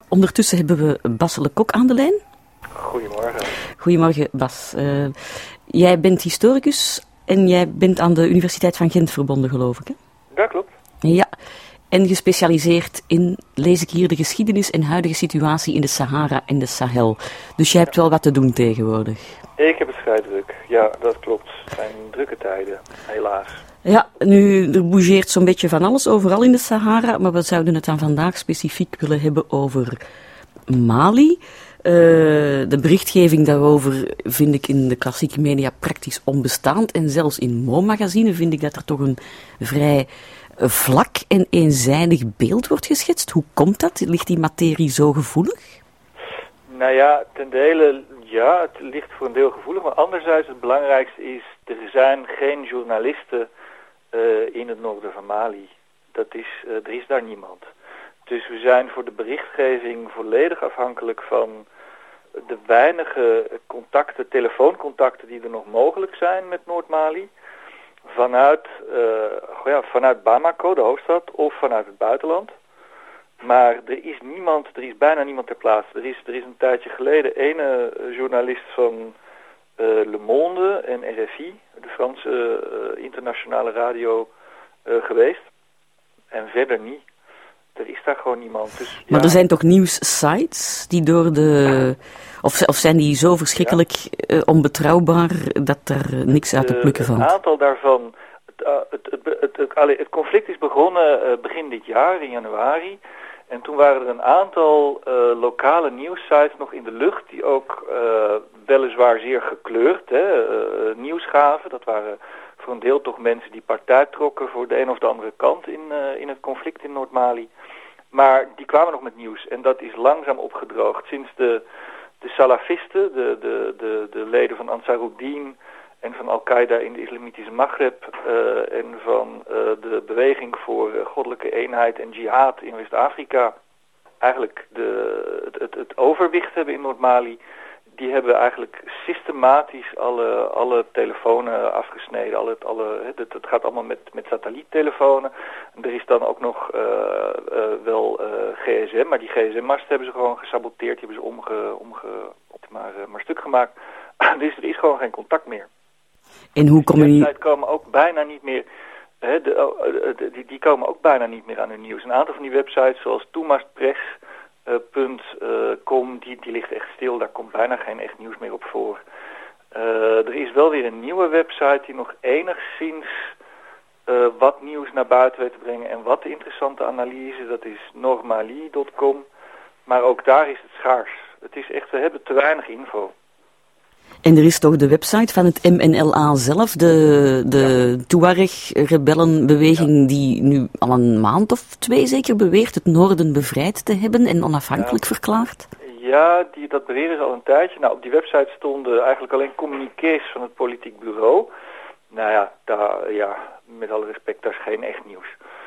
Ondertussen hebben we Bas Le Coq aan de lijn. Goedemorgen. Goedemorgen, Bas. Jij bent historicus en jij bent aan de Universiteit van Gent verbonden, geloof ik, hè? Dat klopt. Ja, en gespecialiseerd in, lees ik hier, de geschiedenis en huidige situatie in de Sahara en de Sahel. Dus jij hebt wel wat te doen tegenwoordig. Ik heb het vrij druk. Ja, dat klopt. Het zijn drukke tijden, helaas. Ja, nu, er bougeert zo'n beetje van alles overal in de Sahara, maar we zouden het dan vandaag specifiek willen hebben over Mali. De berichtgeving daarover vind ik in de klassieke media praktisch onbestaand. En zelfs in Mo-magazine vind ik dat er toch een vrij vlak en eenzijdig beeld wordt geschetst. Hoe komt dat? Ligt die materie zo gevoelig? Nou ja, ten dele ja, het ligt voor een deel gevoelig. Maar anderzijds het belangrijkste is, er zijn geen journalisten in het noorden van Mali. Er is daar niemand. Dus we zijn voor de berichtgeving volledig afhankelijk van de weinige contacten, telefooncontacten die er nog mogelijk zijn met Noord-Mali. Vanuit Bamako, de hoofdstad, of vanuit het buitenland. Maar er is bijna niemand ter plaatse. Er is een tijdje geleden ene journalist van Le Monde en RFI, de Franse internationale radio, geweest. En verder niet. Er is daar gewoon niemand. Dus, maar er zijn toch nieuwssites die door de... Of zijn die zo verschrikkelijk onbetrouwbaar dat er niks uit te plukken valt? Een aantal daarvan... Het conflict is begonnen begin dit jaar, in januari. En toen waren er een aantal lokale nieuwssites nog in de lucht... die ook weliswaar zeer gekleurd nieuws gaven. Dat waren voor een deel toch mensen die partij trokken voor de een of de andere kant in het conflict in Noord-Mali. Maar die kwamen nog met nieuws en dat is langzaam opgedroogd. Sinds de salafisten, de leden van Ansarud-Din en van Al-Qaeda in de islamitische Maghreb en van de beweging voor goddelijke eenheid en jihad in West-Afrika eigenlijk het overwicht hebben in Noord-Mali. Die hebben eigenlijk systematisch alle telefoons afgesneden. Het gaat allemaal met satelliettelefonen. En er is dan ook nog wel gsm, maar die gsm-mast hebben ze gewoon gesaboteerd. Die hebben ze maar stuk gemaakt. Dus er is gewoon geen contact meer. En hoe kom je... Die websites komen ook bijna niet meer... die komen ook bijna niet meer aan hun nieuws. Een aantal van die websites, zoals toemastpress.com, die ligt echt stil. Daar komt bijna geen echt nieuws meer op voor. Er is wel weer een nieuwe website die nog enigszins wat nieuws naar buiten weet te brengen en wat interessante analyse. Dat is normali.com. Maar ook daar is het schaars. Het is echt, we hebben te weinig info. En er is toch de website van het MNLA zelf, de Tuareg-rebellenbeweging, die nu al een maand of 2 zeker beweert het noorden bevrijd te hebben en onafhankelijk verklaart? Ja, dat beweren ze al een tijdje. Nou, op die website stonden eigenlijk alleen communiqués van het politiek bureau. Nou ja, met alle respect, dat is geen echt nieuws.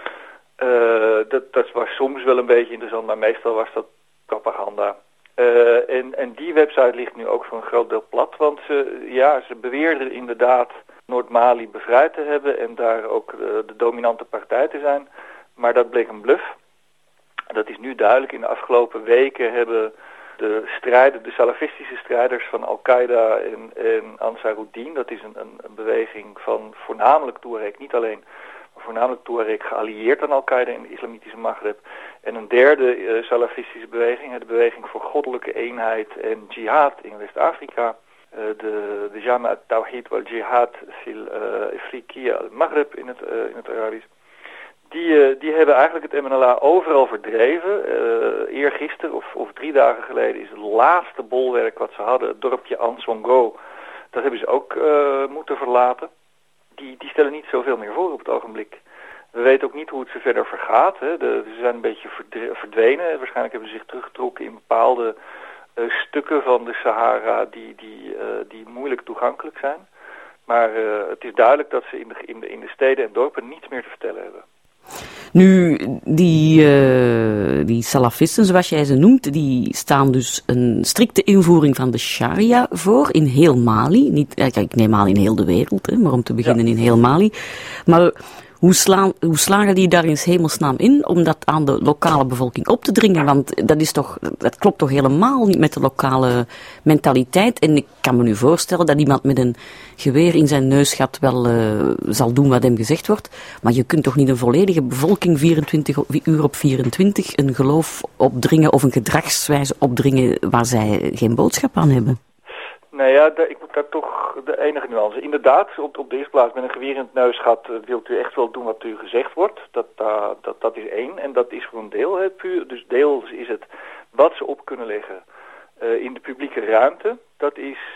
Dat was soms wel een beetje interessant, maar meestal was dat propaganda. En die website ligt nu ook voor een groot deel plat, want ze beweerden inderdaad Noord-Mali bevrijd te hebben en daar ook de dominante partij te zijn. Maar dat bleek een bluff. Dat is nu duidelijk. In de afgelopen weken hebben de salafistische strijders van Al-Qaeda en Ansarud-Din, dat is een beweging van voornamelijk Tuareg, niet alleen, maar voornamelijk Tuareg geallieerd aan Al-Qaeda in de islamitische Maghreb. En een derde salafistische beweging, de beweging voor goddelijke eenheid en jihad in West-Afrika, de Jama' Tawhid wal Jihad fil Afriqiya al-Maghreb in het Arabisch. Die hebben eigenlijk het MNLA overal verdreven. Eergisteren of 3 dagen geleden is het laatste bolwerk wat ze hadden, het dorpje Ansongo. Dat hebben ze ook moeten verlaten. Die stellen niet zoveel meer voor op het ogenblik. We weten ook niet hoe het ze verder vergaat. Ze zijn een beetje verdwenen. Waarschijnlijk hebben ze zich teruggetrokken in bepaalde stukken van de Sahara die moeilijk toegankelijk zijn. Maar het is duidelijk dat ze in de steden en dorpen niets meer te vertellen hebben. Nu, die salafisten, zoals jij ze noemt, die staan dus een strikte invoering van de sharia voor in heel Mali. Ik neem aan in heel de wereld, maar om te beginnen in heel Mali. Maar Hoe slagen die daar in 's hemelsnaam in om dat aan de lokale bevolking op te dringen? Want dat klopt toch helemaal niet met de lokale mentaliteit. En ik kan me nu voorstellen dat iemand met een geweer in zijn neusgat wel zal doen wat hem gezegd wordt. Maar je kunt toch niet een volledige bevolking 24 uur op 24 een geloof opdringen of een gedragswijze opdringen waar zij geen boodschap aan hebben? Nou ja, ik moet daar toch de enige nuance. Inderdaad, op de eerste plaats met een geweer in het neusgat wilt u echt wel doen wat u gezegd wordt. Dat is één. En dat is voor een deel puur. Dus deels is het wat ze op kunnen leggen in de publieke ruimte. Dat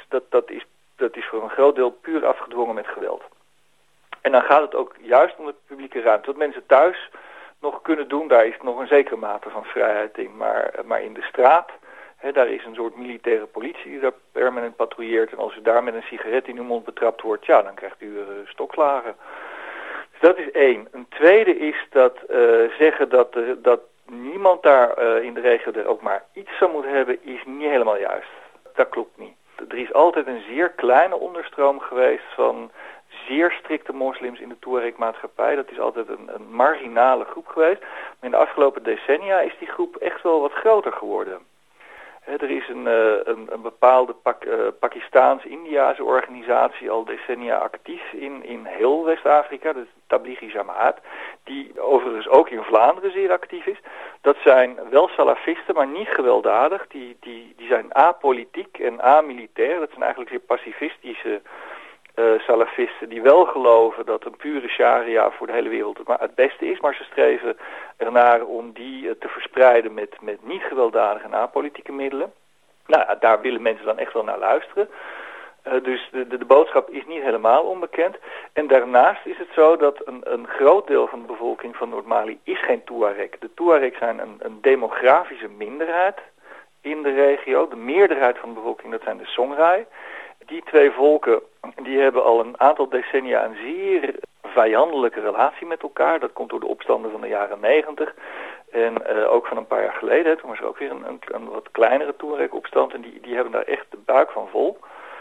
is voor een groot deel puur afgedwongen met geweld. En dan gaat het ook juist om de publieke ruimte. Wat mensen thuis nog kunnen doen, daar is nog een zekere mate van vrijheid in. Maar in de straat, daar is een soort militaire politie die daar permanent patrouilleert. En als u daar met een sigaret in uw mond betrapt wordt, ja, dan krijgt u stokslagen. Dus dat is één. Een tweede is dat zeggen dat niemand daar in de regio er ook maar iets van moet hebben, is niet helemaal juist. Dat klopt niet. Er is altijd een zeer kleine onderstroom geweest van zeer strikte moslims in de Tuareg-maatschappij. Dat is altijd een marginale groep geweest. Maar in de afgelopen decennia is die groep echt wel wat groter geworden. Er is een bepaalde Pakistaans-Indiase organisatie al decennia actief in heel West-Afrika, de Tablighi Jamaat, die overigens ook in Vlaanderen zeer actief is. Dat zijn wel salafisten, maar niet gewelddadig. Die zijn apolitiek en amilitair. Dat zijn eigenlijk zeer pacifistische salafisten die wel geloven dat een pure sharia voor de hele wereld het beste is, maar ze streven ernaar om die te verspreiden met niet gewelddadige en apolitieke middelen. Nou ja, daar willen mensen dan echt wel naar luisteren. Dus de boodschap is niet helemaal onbekend. En daarnaast is het zo dat een groot deel van de bevolking van Noord-Mali is geen Tuareg. De Tuareg zijn een demografische minderheid in de regio. De meerderheid van de bevolking, dat zijn de Songhay. Die twee volken die hebben al een aantal decennia een zeer vijandelijke relatie met elkaar. Dat komt door de opstanden van de jaren 90 en ook van een paar jaar geleden. Toen was er ook weer een wat kleinere Tuareg-opstand en die hebben daar echt de buik van vol.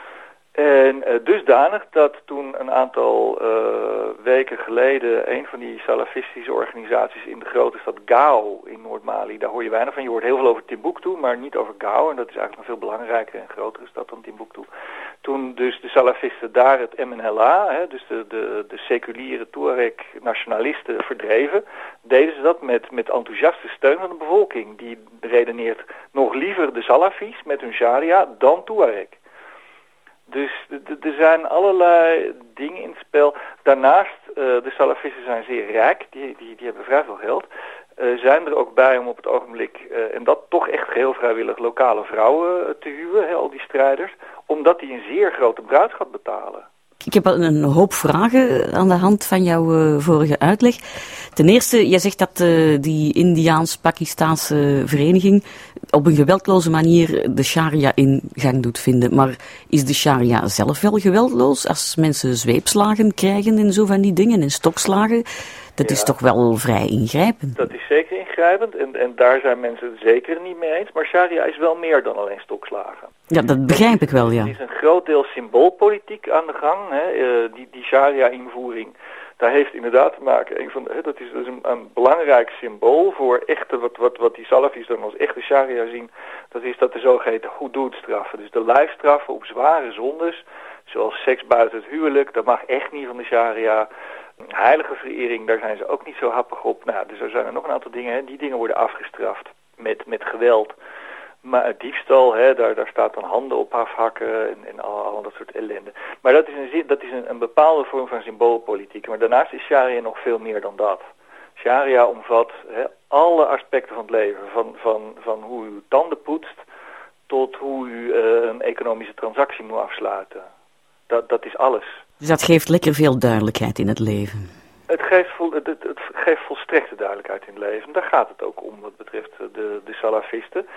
En dusdanig dat toen een aantal weken geleden een van die salafistische organisaties in de grote stad Gao in Noord-Mali, daar hoor je weinig van. Je hoort heel veel over Timbuktu, maar niet over Gao. En dat is eigenlijk een veel belangrijkere en grotere stad dan Timbuktu. Toen dus de salafisten daar het MNLA, dus de seculiere Tuareg-nationalisten verdreven, deden ze dat met enthousiaste steun van de bevolking. Die redeneert nog liever de salafis met hun sharia dan Tuareg. Dus er zijn allerlei dingen in het spel. Daarnaast, de salafisten zijn zeer rijk, die hebben vrij veel geld. Zijn er ook bij om op het ogenblik, en dat toch echt geheel vrijwillig, lokale vrouwen te huwen, al die strijders, omdat die een zeer grote bruidschat betalen. Ik heb een hoop vragen aan de hand van jouw vorige uitleg. Ten eerste, jij zegt dat die Indiaans-Pakistaanse vereniging op een geweldloze manier de sharia in gang doet vinden. Maar is de sharia zelf wel geweldloos als mensen zweepslagen krijgen en zo van die dingen en stokslagen? Dat is toch wel vrij ingrijpend? Dat is zeker ingrijpend en daar zijn mensen het zeker niet mee eens. Maar sharia is wel meer dan alleen stokslagen. Ja, dat begrijp ik wel, ja. Er is een groot deel symboolpolitiek aan de gang. Die sharia-invoering, daar heeft inderdaad te maken. Dat is dus een belangrijk symbool voor echte, wat die salafis dan als echte sharia zien. Dat is dat de zogeheten hudud-straffen. Dus de lijfstraffen op zware zondes, zoals seks buiten het huwelijk, dat mag echt niet van de sharia. Heilige verering, daar zijn ze ook niet zo happig op. Nou, dus er zijn er nog een aantal dingen. Die dingen worden afgestraft met geweld. Maar diefstal, daar staat dan handen op afhakken en al dat soort ellende. Maar dat is een bepaalde vorm van symboolpolitiek. Maar daarnaast is sharia nog veel meer dan dat. Sharia omvat alle aspecten van het leven. Van hoe u tanden poetst tot hoe u een economische transactie moet afsluiten. Dat is alles. Dus dat geeft lekker veel duidelijkheid in het leven. Het geeft volstrekte duidelijkheid in het leven. Daar gaat het ook om wat betreft de salafisten.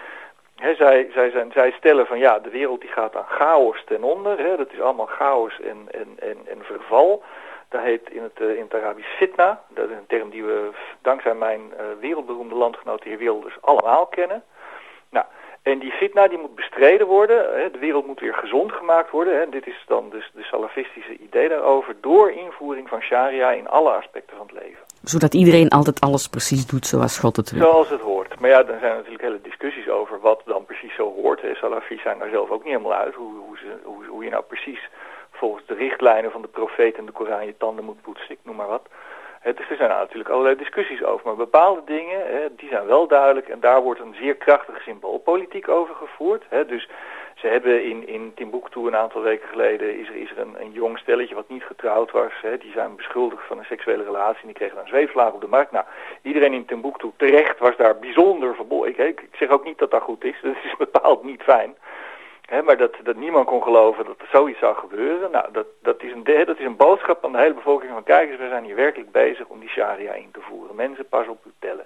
Zij stellen van ja, de wereld die gaat aan chaos ten onder. Dat is allemaal chaos en verval. Dat heet in het Arabisch fitna. Dat is een term die we dankzij mijn wereldberoemde landgenoot de heer Wilders allemaal kennen. Nou, En die fitna die moet bestreden worden. De wereld moet weer gezond gemaakt worden. Dit is dan dus de salafistische idee daarover. Door invoering van sharia in alle aspecten van het leven. Zodat iedereen altijd alles precies doet zoals God het wil. Zoals het hoort. Maar ja, dan zijn er natuurlijk hele discussies over wat dan precies zo hoort. Salafis zijn daar zelf ook niet helemaal uit. Hoe je nou precies volgens de richtlijnen van de profeet en de Koran je tanden moet poetsen. Ik noem maar wat. Dus er zijn natuurlijk allerlei discussies over. Maar bepaalde dingen, die zijn wel duidelijk. En daar wordt een zeer krachtige symboolpolitiek over gevoerd. Dus ze hebben in Timbuktu een aantal weken geleden... is er een jong stelletje wat niet getrouwd was. Die zijn beschuldigd van een seksuele relatie. En die kregen een zweefslagen op de markt. Nou, iedereen in Timbuktu terecht was daar bijzonder verbolgen. Ik zeg ook niet dat dat goed is. Dat is bepaald niet fijn. Maar dat niemand kon geloven dat er zoiets zou gebeuren. Nou, dat is een boodschap aan de hele bevolking van... kijk eens, we zijn hier werkelijk bezig om die sharia in te voeren. Mensen, pas op uw tellen.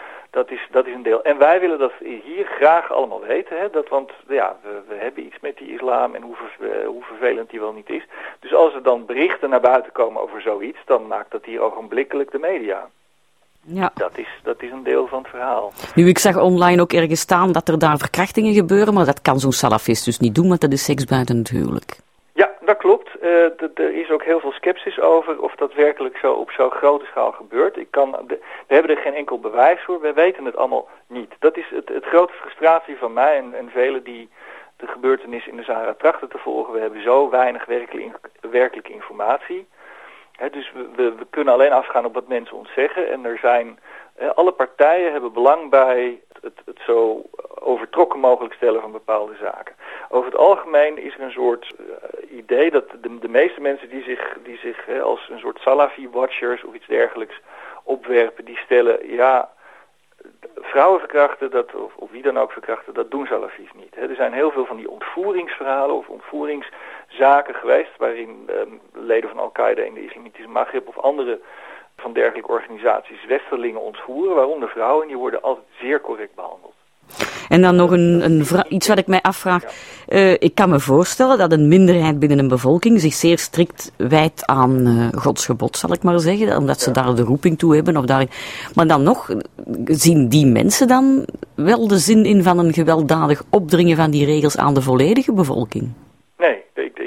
Dat is een deel. En wij willen dat hier graag allemaal weten. Want ja, we hebben iets met die islam en hoe vervelend die wel niet is. Dus als er dan berichten naar buiten komen over zoiets... dan maakt dat hier ogenblikkelijk de media. Ja. Dat is een deel van het verhaal. Nu, ik zag online ook ergens staan dat er daar verkrachtingen gebeuren, maar dat kan zo'n salafist dus niet doen, want dat is seks buiten het huwelijk. Ja, dat klopt. Er is ook heel veel sceptisch over of dat werkelijk zo op zo'n grote schaal gebeurt. We hebben er geen enkel bewijs voor, we weten het allemaal niet. Dat is het grote frustratie van mij en velen die de gebeurtenissen in de Sahara trachten te volgen. We hebben zo weinig werkelijke informatie. Dus we kunnen alleen afgaan op wat mensen ons zeggen. En er zijn, alle partijen hebben belang bij het zo overtrokken mogelijk stellen van bepaalde zaken. Over het algemeen is er een soort idee dat de meeste mensen die zich als een soort Salafi-watchers of iets dergelijks opwerpen, die stellen, ja, vrouwen verkrachten, of wie dan ook verkrachten, dat doen Salafis niet. Er zijn heel veel van die ontvoeringsverhalen of ontvoeringszaken geweest, waarin leden van Al-Qaeda in de Islamitische Maghreb of andere van dergelijke organisaties westerlingen ontvoeren, waaronder vrouwen, en die worden altijd zeer correct behandeld. En dan nog iets wat ik mij afvraag. Ik kan me voorstellen dat een minderheid binnen een bevolking zich zeer strikt wijdt aan Gods gebod, zal ik maar zeggen, omdat ze daar de roeping toe hebben. Maar dan nog, zien die mensen dan wel de zin in van een gewelddadig opdringen van die regels aan de volledige bevolking? Nee,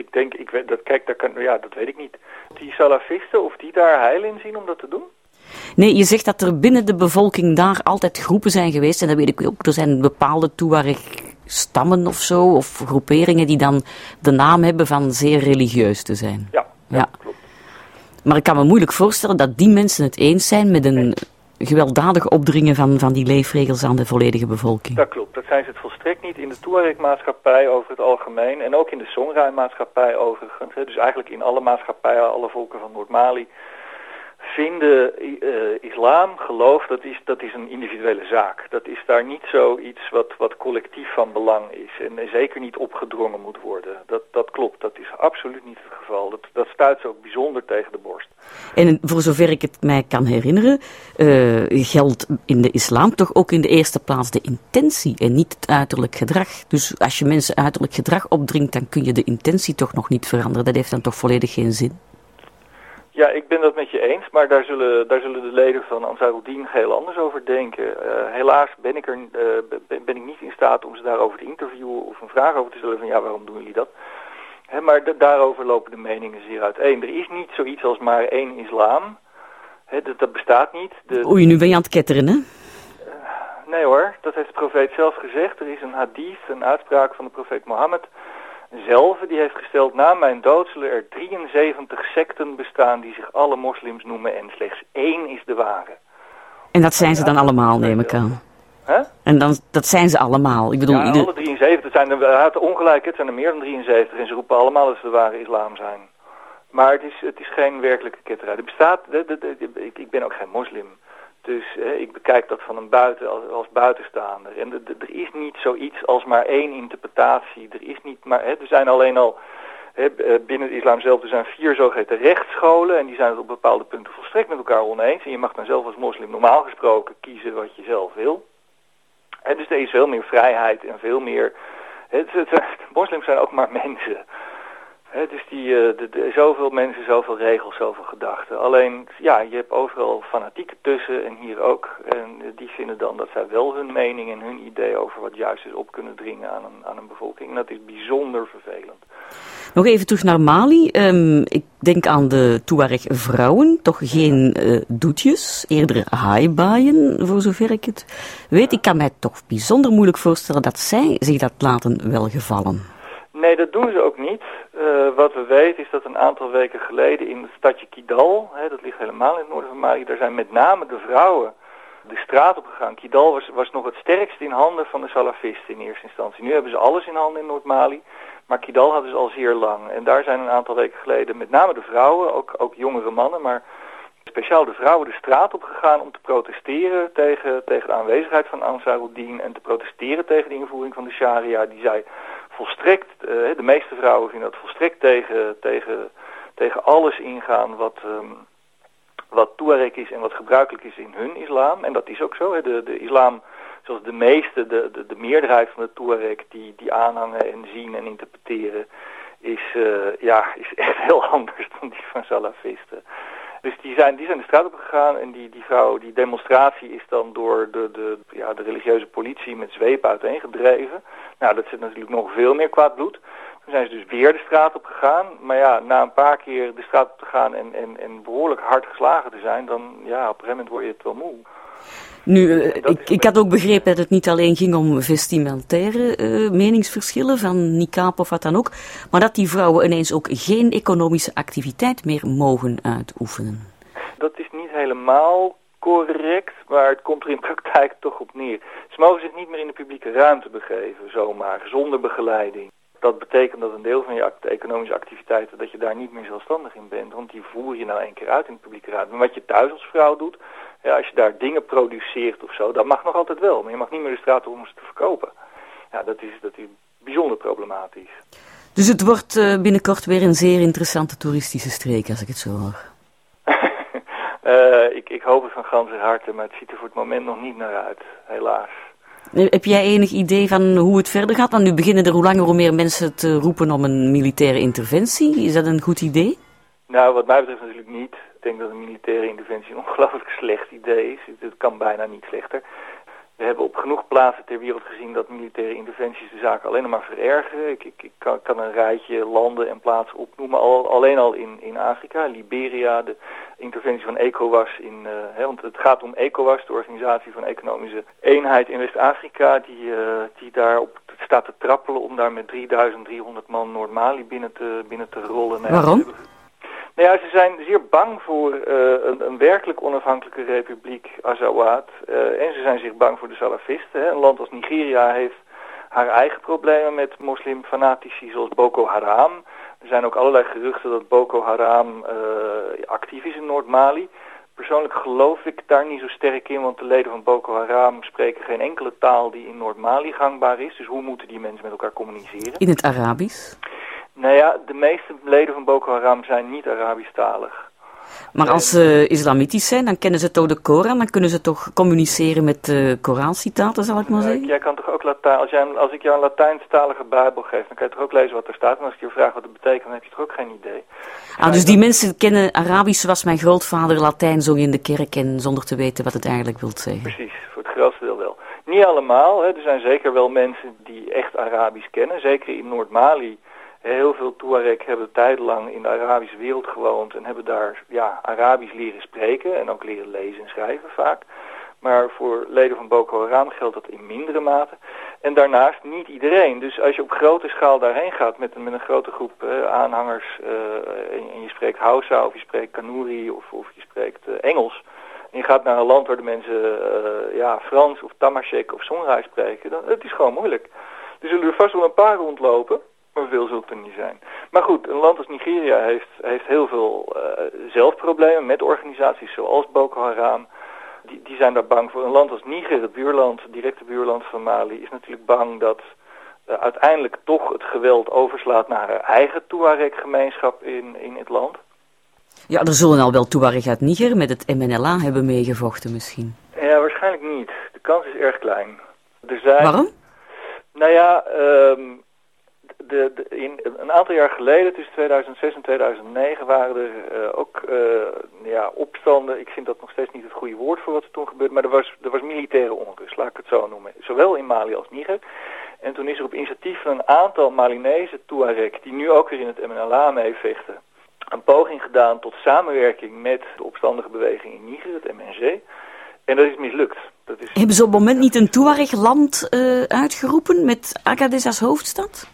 dat weet ik niet. Die salafisten, of die daar heil in zien om dat te doen? Nee, je zegt dat er binnen de bevolking daar altijd groepen zijn geweest, en dat weet ik ook. Er zijn bepaalde Tuareg stammen of zo, of groeperingen die dan de naam hebben van zeer religieus te zijn. Ja, klopt. Maar ik kan me moeilijk voorstellen dat die mensen het eens zijn met een gewelddadig opdringen van die leefregels aan de volledige bevolking. Dat klopt, dat zijn ze het volstrekt niet in de Tuareg-maatschappij over het algemeen, en ook in de Songhai-maatschappij overigens. Dus eigenlijk in alle maatschappijen, alle volken van Noord-Mali, vinden islam, geloof, dat is een individuele zaak. Dat is daar niet zoiets wat collectief van belang is en zeker niet opgedrongen moet worden. Dat klopt, dat is absoluut niet het geval. Dat stuit ze ook bijzonder tegen de borst. En voor zover ik het mij kan herinneren, geldt in de islam toch ook in de eerste plaats de intentie en niet het uiterlijk gedrag. Dus als je mensen uiterlijk gedrag opdringt, dan kun je de intentie toch nog niet veranderen. Dat heeft dan toch volledig geen zin? Ja, ik ben dat met je eens, maar daar zullen de leden van Ansarud-Din heel anders over denken. Helaas ben ik niet in staat om ze daarover te interviewen of een vraag over te stellen van ja, waarom doen jullie dat? Maar daarover lopen de meningen zeer uiteen. Er is niet zoiets als maar één islam. Dat bestaat niet. Oei, nu ben je aan het ketteren, hè? Nee hoor, dat heeft de profeet zelf gezegd. Er is een hadith, een uitspraak van de profeet Mohammed zelf, die heeft gesteld, na mijn dood zullen er 73 secten bestaan die zich alle moslims noemen en slechts één is de ware. En dat zijn ze dan allemaal, neem ik aan. En dat zijn ze allemaal. Ik bedoel, alle 73 hij had ongelijk, het zijn er meer dan 73 en ze roepen allemaal dat ze de ware islam zijn. Maar het is geen werkelijke ketterij. Er bestaat, ik ben ook geen moslim. Dus ik bekijk dat van als buitenstaander. En er is niet zoiets als maar één interpretatie. Er zijn alleen al binnen het islam zelf, er zijn 4 zogeheten rechtsscholen. En die zijn het op bepaalde punten volstrekt met elkaar oneens. En je mag dan zelf als moslim normaal gesproken kiezen wat je zelf wil. Dus er is veel meer vrijheid en veel meer. Moslims zijn ook maar mensen. Dus zoveel mensen, zoveel regels, zoveel gedachten. Alleen, ja, je hebt overal fanatieken tussen en hier ook. En die vinden dan dat zij wel hun mening en hun idee over wat juist is op kunnen dringen aan een bevolking. En dat is bijzonder vervelend. Nog even terug naar Mali. Ik denk aan de Tuareg-vrouwen, toch geen doetjes, eerder haaibaaien, voor zover ik het weet. Ik kan mij toch bijzonder moeilijk voorstellen dat zij zich dat laten welgevallen. Nee, dat doen ze ook niet. Wat we weten is dat een aantal weken geleden in het stadje Kidal, dat ligt helemaal in het noorden van Mali, daar zijn met name de vrouwen de straat op gegaan. Kidal was nog het sterkst in handen van de salafisten in eerste instantie. Nu hebben ze alles in handen in Noord-Mali, maar Kidal hadden ze al zeer lang. En daar zijn een aantal weken geleden met name de vrouwen, ook jongere mannen, maar speciaal de vrouwen de straat op gegaan om te protesteren tegen de aanwezigheid van Ansar-ud-Din en te protesteren tegen de invoering van de sharia. Die zei volstrekt, de meeste vrouwen vinden dat volstrekt tegen alles ingaan wat Tuareg is en wat gebruikelijk is in hun islam. En dat is ook zo. De islam, zoals de meerderheid van de Tuareg die aanhangen en zien en interpreteren, is echt heel anders dan die van salafisten. Dus die zijn de straat op gegaan en die demonstratie is dan door de religieuze politie met zweep uiteengedreven. Nou, dat zit natuurlijk nog veel meer kwaad bloed. Toen zijn ze dus weer de straat op gegaan. Maar ja, na een paar keer de straat op te gaan en behoorlijk hard geslagen te zijn, dan op een gegeven moment word je het wel moe. Nu, ik had ook begrepen dat het niet alleen ging om vestimentaire meningsverschillen van niqab of wat dan ook, maar dat die vrouwen ineens ook geen economische activiteit meer mogen uitoefenen. Dat is niet helemaal correct, maar het komt er in praktijk toch op neer. Ze mogen zich niet meer in de publieke ruimte begeven, zomaar, zonder begeleiding. Dat betekent dat een deel van je economische activiteiten, dat je daar niet meer zelfstandig in bent, want die voer je nou 1 keer uit in de publieke ruimte. Maar wat je thuis als vrouw doet, ja, als je daar dingen produceert of zo, dat mag nog altijd wel, maar je mag niet meer de straat op om ze te verkopen. Ja, dat is bijzonder problematisch. Dus het wordt binnenkort weer een zeer interessante toeristische streek, als ik het zo hoor. Ik hoop het van ganser harte, maar het ziet er voor het moment nog niet naar uit, helaas. Heb jij enig idee van hoe het verder gaat? Want nu beginnen er hoe langer hoe meer mensen te roepen om een militaire interventie. Is dat een goed idee? Nou, wat mij betreft natuurlijk niet. Ik denk dat een militaire interventie een ongelooflijk slecht idee is. Het kan bijna niet slechter. We hebben op genoeg plaatsen ter wereld gezien dat militaire interventies de zaken alleen maar verergeren. Ik kan een rijtje landen en plaatsen opnoemen. Alleen al in Afrika, Liberia, de interventie van ECOWAS want het gaat om ECOWAS, de organisatie van economische eenheid in West-Afrika, die daarop staat te trappelen om daar met 3300 man Noord-Mali binnen te rollen. Waarom? Nou ja, ze zijn zeer bang voor een werkelijk onafhankelijke republiek Azawad. En ze zijn zich bang voor de salafisten. Een land als Nigeria heeft haar eigen problemen met moslimfanatici zoals Boko Haram. Er zijn ook allerlei geruchten dat Boko Haram actief is in Noord-Mali. Persoonlijk geloof ik daar niet zo sterk in, want de leden van Boko Haram spreken geen enkele taal die in Noord-Mali gangbaar is. Dus hoe moeten die mensen met elkaar communiceren? In het Arabisch? Nou ja, de meeste leden van Boko Haram zijn niet Arabisch-talig. Maar als ze islamitisch zijn, dan kennen ze toch de Koran, dan kunnen ze toch communiceren met Korancitaten, zal ik maar zeggen? Jij kan toch ook als ik jou een Latijnstalige Bijbel geef, dan kan je toch ook lezen wat er staat. En als ik je vraag wat het betekent, dan heb je toch ook geen idee. Dus die mensen kennen Arabisch zoals mijn grootvader Latijn zong in de kerk en zonder te weten wat het eigenlijk wil zeggen. Precies, voor het grootste deel wel. Niet allemaal, er zijn zeker wel mensen die echt Arabisch kennen, zeker in Noord-Mali. Heel veel Tuareg hebben tijdenlang in de Arabische wereld gewoond en hebben daar Arabisch leren spreken en ook leren lezen en schrijven vaak. Maar voor leden van Boko Haram geldt dat in mindere mate. En daarnaast niet iedereen. Dus als je op grote schaal daarheen gaat met een grote groep aanhangers en je spreekt Hausa of je spreekt Kanuri of je spreekt Engels. En je gaat naar een land waar de mensen Frans of Tamashek of Songhai spreken, dan het is gewoon moeilijk. Er zullen er vast wel een paar rondlopen. Maar veel zult er niet zijn. Maar goed, een land als Nigeria heeft heel veel zelfproblemen met organisaties zoals Boko Haram. Die zijn daar bang voor. Een land als Niger, het directe buurland van Mali, is natuurlijk bang dat uiteindelijk toch het geweld overslaat naar haar eigen Tuareg-gemeenschap in het land. Ja, er zullen al wel Tuareg uit Niger met het MNLA hebben meegevochten misschien. Ja, waarschijnlijk niet. De kans is erg klein. Waarom? Nou ja, In een aantal jaar geleden, tussen 2006 en 2009, waren er ook opstanden. Ik vind dat nog steeds niet het goede woord voor wat er toen gebeurde, maar er was militaire onrust, laat ik het zo noemen. Zowel in Mali als Niger. En toen is er op initiatief van een aantal Malinese Tuareg, die nu ook weer in het MNLA meevechten, een poging gedaan tot samenwerking met de opstandige beweging in Niger, het MNC. En dat is mislukt. Hebben ze op het moment niet een Tuareg-land uitgeroepen met Agadez als hoofdstad?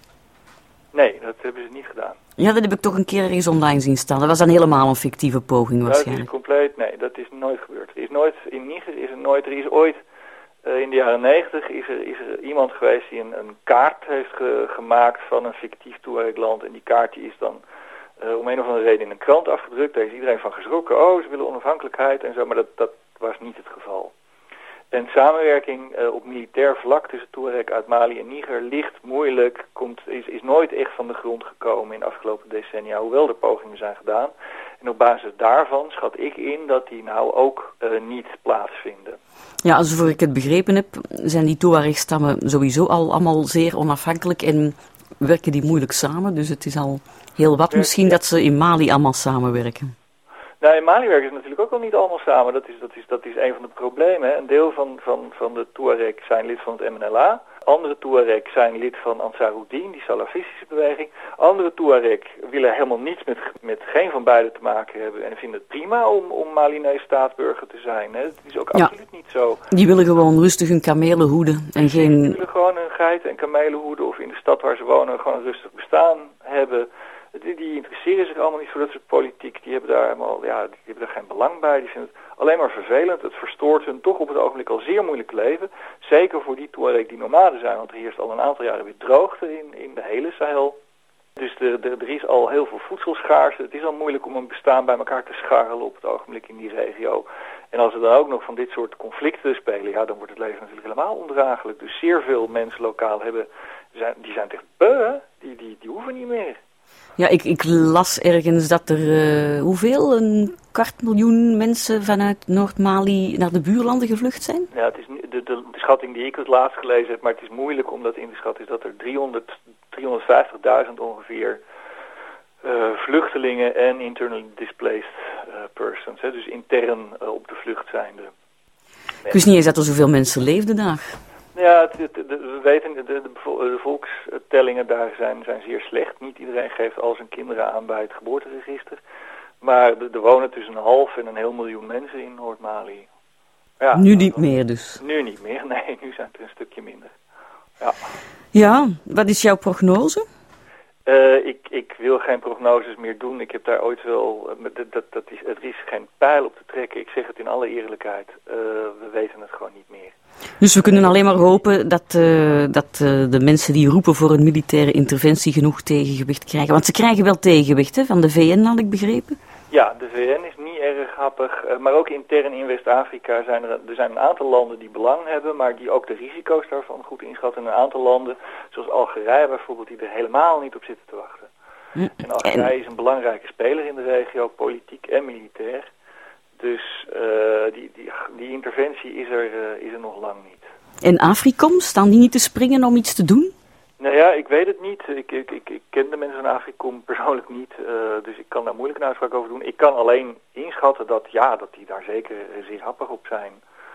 Nee, dat hebben ze niet gedaan. Ja, dat heb ik toch een keer ergens online zien staan. Dat was dan helemaal een fictieve poging waarschijnlijk. Dat is nooit gebeurd. In Niger er is ooit, in de jaren 90, is er iemand geweest die een kaart heeft gemaakt van een fictief Tuareg-land. En die kaart die is dan om een of andere reden in een krant afgedrukt. Daar is iedereen van geschrokken. Oh, ze willen onafhankelijkheid en zo, maar dat was niet het geval. En samenwerking op militair vlak tussen Tuareg uit Mali en Niger ligt moeilijk, is nooit echt van de grond gekomen in de afgelopen decennia, hoewel er pogingen zijn gedaan. En op basis daarvan schat ik in dat die nou ook niet plaatsvinden. Ja, zover ik het begrepen heb, zijn die Tuareg-stammen sowieso al allemaal zeer onafhankelijk en werken die moeilijk samen. Dus het is al heel wat misschien dat ze in Mali allemaal samenwerken. Nou, in Mali werken ze natuurlijk ook al niet allemaal samen. Dat is een van de problemen. Hè. Een deel van de Tuareg zijn lid van het MNLA. Andere Tuareg zijn lid van Ansaruddin, die salafistische beweging. Andere Tuareg willen helemaal niets met geen van beiden te maken hebben. En vinden het prima om Malinese staatsburger te zijn. Hè. Het is ook absoluut niet zo. Die willen gewoon rustig hun kamelen hoeden. En Die willen gewoon hun geiten en kamelen hoeden. Of in de stad waar ze wonen gewoon een rustig bestaan hebben. Die interesseren zich allemaal niet voor dat soort politiek. Die hebben daar geen belang bij. Die vinden het alleen maar vervelend. Het verstoort hun toch op het ogenblik al zeer moeilijk leven. Zeker voor die Tuareg die nomaden zijn. Want er heerst al een aantal jaren weer droogte in de hele Sahel. Dus er is al heel veel voedselschaarste. Het is al moeilijk om een bestaan bij elkaar te scharrelen op het ogenblik in die regio. En als er dan ook nog van dit soort conflicten spelen, ja, dan wordt het leven natuurlijk helemaal ondraaglijk. Dus zeer veel mensen lokaal die zijn echt beu, hè? Die hoeven niet meer. Ja, ik las ergens dat er, een 250.000 mensen vanuit Noord-Mali naar de buurlanden gevlucht zijn? Ja, het is de schatting die ik het laatst gelezen heb, maar het is moeilijk om dat in te schatten, is dat er 350.000 ongeveer vluchtelingen en internally displaced persons, hè, dus intern op de vlucht zijnde. Ik wist niet eens dat er zoveel mensen leefden daar. Ja, we weten, de volkstellingen daar zijn zeer slecht. Niet iedereen geeft al zijn kinderen aan bij het geboorteregister. Maar er wonen tussen 1,5 en 1 miljoen mensen in Noord-Mali. Ja, nu niet meer dus? Nu niet meer, nee. Nu zijn het er een stukje minder. Ja. Ja, wat is jouw prognose? Ik wil geen prognoses meer doen. Ik heb daar ooit wel... Er is geen pijl op te trekken. Ik zeg het in alle eerlijkheid. We weten het gewoon niet meer. Dus we kunnen alleen maar hopen dat de mensen die roepen voor een militaire interventie genoeg tegengewicht krijgen. Want ze krijgen wel tegenwicht, hè, van de VN, had ik begrepen. Ja, de VN is niet erg happig. Maar ook intern in West-Afrika zijn er zijn een aantal landen die belang hebben, maar die ook de risico's daarvan goed inschatten. En een aantal landen, zoals Algerije bijvoorbeeld, die er helemaal niet op zitten te wachten. En Algerije is een belangrijke speler in de regio, politiek en militair. Dus die interventie is er nog lang niet. En Afrikom, staan die niet te springen om iets te doen? Nou ja, ik weet het niet. Ik ken de mensen van Afrikom persoonlijk niet. Dus ik kan daar moeilijk een uitspraak over doen. Ik kan alleen inschatten dat die daar zeker zeer happig op zijn.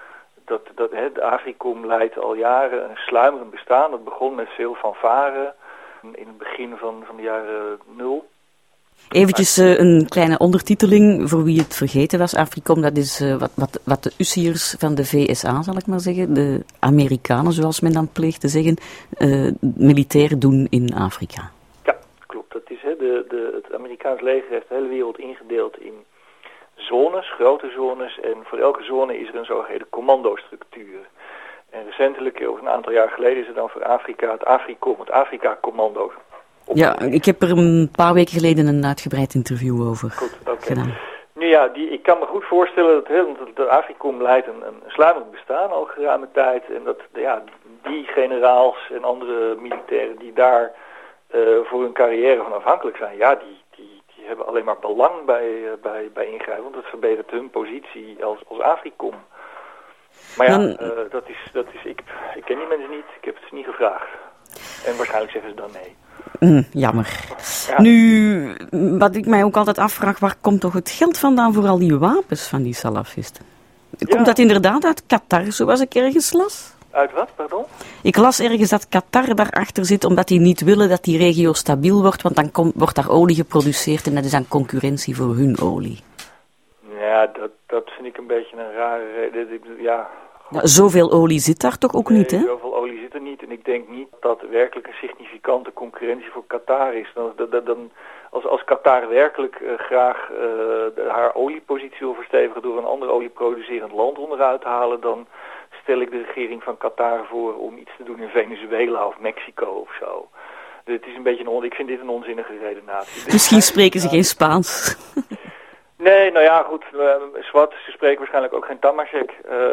De Afrikom leidt al jaren een sluimerend bestaan. Dat begon met veel fanfare in het begin van de jaren 0. Eventjes een kleine ondertiteling voor wie het vergeten was. Afrikom, dat is wat de Ussiers van de VSA, zal ik maar zeggen, de Amerikanen, zoals men dan pleegt te zeggen, militair doen in Afrika. Ja, klopt. Dat is, het Amerikaans leger heeft de hele wereld ingedeeld in zones, grote zones. En voor elke zone is er een zogeheten commandostructuur. En recentelijk, of een aantal jaar geleden, is er dan voor Afrika het Afrika-commando. Ja, ik heb er een paar weken geleden een uitgebreid interview over gedaan. Nu ja, ik kan me goed voorstellen dat de Afrikom leidt een sluimerend bestaan al geruime tijd. En dat die generaals en andere militairen die daar voor hun carrière van afhankelijk zijn, ja, die hebben alleen maar belang bij ingrijpen. Want dat verbetert hun positie als Afrikom. Maar ja, ik ken die mensen niet, ik heb het ze niet gevraagd. En waarschijnlijk zeggen ze dan nee. Jammer. Ja. Nu, wat ik mij ook altijd afvraag, waar komt toch het geld vandaan voor al die wapens van die salafisten? Komt dat inderdaad uit Qatar, zoals ik ergens las? Uit wat, pardon? Ik las ergens dat Qatar daarachter zit, omdat die niet willen dat die regio stabiel wordt, want dan wordt daar olie geproduceerd en dat is dan concurrentie voor hun olie. Ja, dat vind ik een beetje een rare reden. Ja. Nou, zoveel olie zit daar toch ook niet, hè? Zoveel olie zit er niet. En ik denk niet dat werkelijk een significante concurrentie voor Qatar is. Als Qatar werkelijk graag haar oliepositie wil verstevigen door een ander olieproducerend land onderuit te halen, dan stel ik de regering van Qatar voor om iets te doen in Venezuela of Mexico of zo. Het is een beetje ik vind dit een onzinnige redenatie. Misschien spreken ze geen Spaans. Nee, nou ja, goed. Ze spreken waarschijnlijk ook geen Tamashek.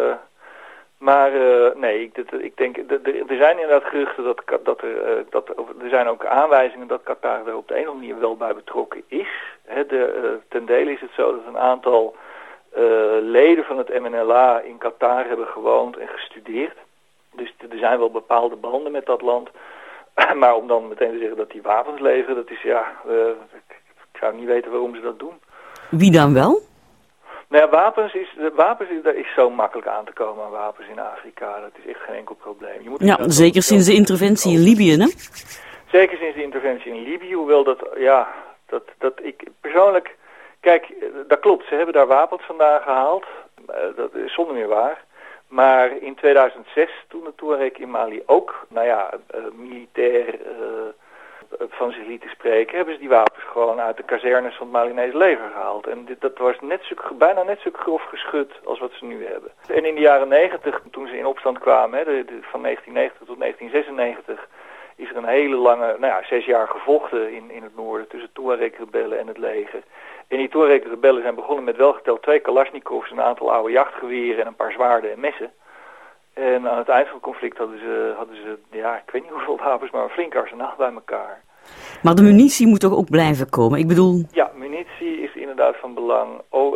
Maar nee, ik denk, er zijn inderdaad geruchten er zijn ook aanwijzingen dat Qatar er op de een of andere manier wel bij betrokken is. Ten dele is het zo dat een aantal leden van het MNLA in Qatar hebben gewoond en gestudeerd. Dus er zijn wel bepaalde banden met dat land. Maar om dan meteen te zeggen dat die wapens leveren, dat is ik zou niet weten waarom ze dat doen. Wie dan wel? Nou ja, daar is zo makkelijk aan te komen aan wapens in Afrika. Dat is echt geen enkel probleem. Zeker sinds de interventie in Libië, hè? Zeker sinds de interventie in Libië, hoewel dat ik persoonlijk... Kijk, dat klopt, ze hebben daar wapens vandaan gehaald. Dat is zonder meer waar. Maar in 2006, toen de Tuareg in Mali ook, militair van zich lieten spreken, hebben ze die wapens gewoon uit de kazernes van het Malinese leger gehaald. En dat was bijna net zo grof geschut als wat ze nu hebben. En in de jaren 90, toen ze in opstand kwamen, van 1990 tot 1996, is er een hele lange, 6 jaar gevochten in het noorden tussen Tuareg-rebellen en het leger. En die Tuareg-rebellen zijn begonnen met welgeteld 2 Kalashnikovs, een aantal oude jachtgeweren en een paar zwaarden en messen. En aan het eind van het conflict hadden ze ik weet niet hoeveel wapens, maar een flink arsenaal bij elkaar. Maar de munitie moet toch ook blijven komen? Ik bedoel... Ja, munitie is inderdaad van belang.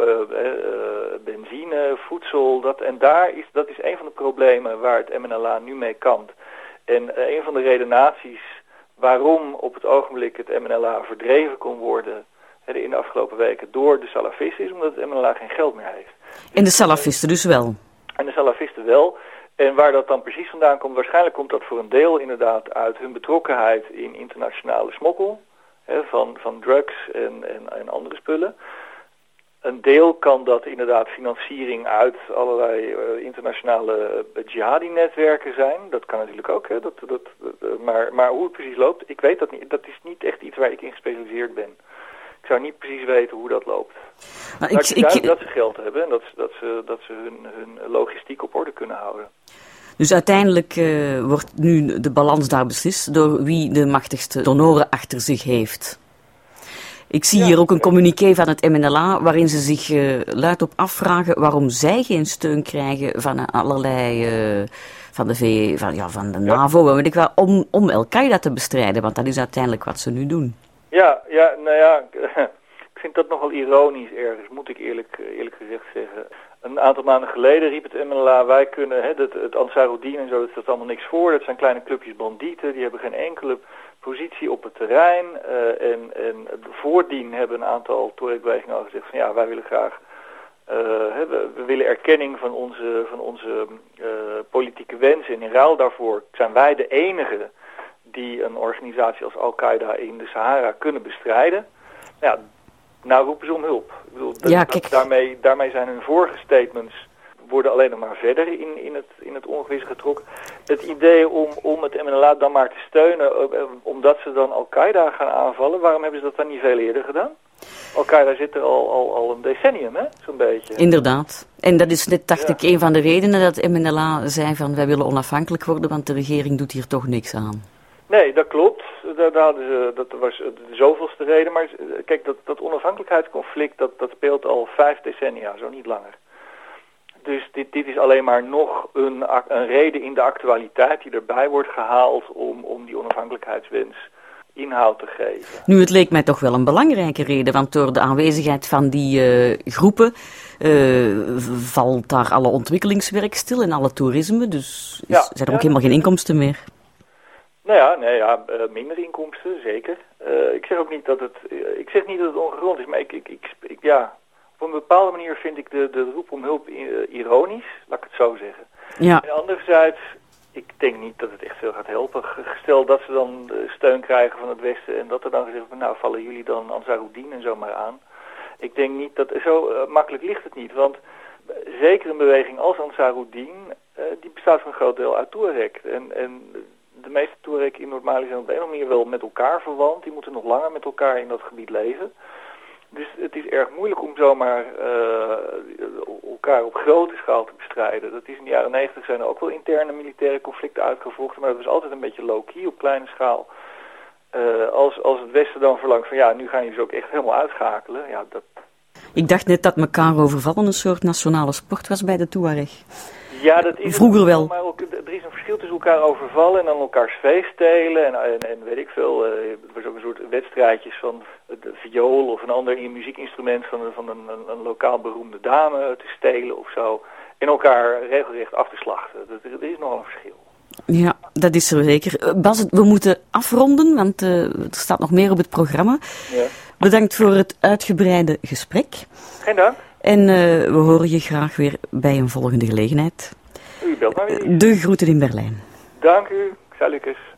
Benzine, voedsel, dat is een van de problemen waar het MNLA nu mee kampt. En een van de redenaties waarom op het ogenblik het MNLA verdreven kon worden in de afgelopen weken door de salafisten is omdat het MNLA geen geld meer heeft. En de salafisten dus wel? En de salafisten wel. En waar dat dan precies vandaan komt, waarschijnlijk komt dat voor een deel inderdaad uit hun betrokkenheid in internationale smokkel, van drugs en andere spullen. Een deel kan dat inderdaad financiering uit allerlei internationale jihadi-netwerken zijn. Dat kan natuurlijk ook, maar hoe het precies loopt, ik weet dat niet. Dat is niet echt iets waar ik in gespecialiseerd ben. Ik zou niet precies weten hoe dat loopt. Maar het is duidelijk dat ze geld hebben en dat ze hun logistiek op orde kunnen houden. Dus uiteindelijk wordt nu de balans daar beslist door wie de machtigste donoren achter zich heeft. Ik zie hier ook een communiqué van het MNLA waarin ze zich luid op afvragen waarom zij geen steun krijgen van allerlei van de NAVO, weet ik wel, om Al-Qaeda te bestrijden, want dat is uiteindelijk wat ze nu doen. Ik vind dat nogal ironisch ergens, moet ik eerlijk gezegd zeggen. Een aantal maanden geleden riep het MNLA, wij kunnen, het Ansarudin en zo, dat stelt allemaal niks voor. Dat zijn kleine clubjes bandieten, die hebben geen enkele positie op het terrein. En voordien hebben een aantal Tuareg-bewegingen al gezegd van wij willen graag, we willen erkenning van onze politieke wensen. En in ruil daarvoor zijn wij de enige die een organisatie als Al-Qaeda in de Sahara kunnen bestrijden. Nou roepen ze om hulp. Ik bedoel, daarmee zijn hun vorige statements worden alleen nog maar verder in het ongewisse getrokken. Het idee om het MNLA dan maar te steunen, omdat ze dan Al-Qaeda gaan aanvallen, waarom hebben ze dat dan niet veel eerder gedaan? Al-Qaeda zit er al een decennium, zo'n beetje. Inderdaad. En dat is net, dacht ik, een van de redenen dat het MNLA zei van wij willen onafhankelijk worden, want de regering doet hier toch niks aan. Nee, dat klopt. Dat was de zoveelste reden. Maar kijk, dat onafhankelijkheidsconflict, dat speelt al 5 decennia, zo niet langer. Dus dit is alleen maar nog een reden in de actualiteit die erbij wordt gehaald om die onafhankelijkheidswens inhoud te geven. Nu, het leek mij toch wel een belangrijke reden, want door de aanwezigheid van die groepen valt daar alle ontwikkelingswerk stil en alle toerisme, dus zijn er ook helemaal geen inkomsten meer. Minder inkomsten, zeker. Ik zeg ook niet dat het ongegrond is, maar op een bepaalde manier vind ik de roep om hulp ironisch, laat ik het zo zeggen. Ja. En anderzijds, ik denk niet dat het echt veel gaat helpen. Stel dat ze dan steun krijgen van het Westen en dat er dan gezegd wordt, nou vallen jullie dan Ansarudin en zo maar aan. Ik denk niet dat, zo makkelijk ligt het niet, want zeker een beweging als Ansarudin, die bestaat voor een groot deel uit Tuareg. En de meeste Tuareg in Noord-Mali zijn op de een of andere manier wel met elkaar verwant. Die moeten nog langer met elkaar in dat gebied leven. Dus het is erg moeilijk om zomaar elkaar op grote schaal te bestrijden. Dat is in de jaren 90 zijn er ook wel interne militaire conflicten uitgevochten, maar dat was altijd een beetje low-key op kleine schaal. Als het Westen dan verlangt van nu gaan jullie ze ook echt helemaal uitschakelen. Ja, dat... Ik dacht net dat elkaar overvallen een soort nationale sport was bij de Tuareg. Ja, dat is vroeger wel. Maar ook, er is een verschil tussen elkaar overvallen en dan elkaars feest stelen en weet ik veel. Er was ook een soort wedstrijdjes van de viool of een ander muziekinstrument van een lokaal beroemde dame te stelen of zo. En elkaar regelrecht af te slachten. Er is nogal een verschil. Ja, dat is er zeker. Bas, we moeten afronden, want er staat nog meer op het programma. Ja. Bedankt voor het uitgebreide gesprek. Geen dank. En we horen je graag weer bij een volgende gelegenheid. U belt maar weer. De groeten in Berlijn. Dank u. Salutjes.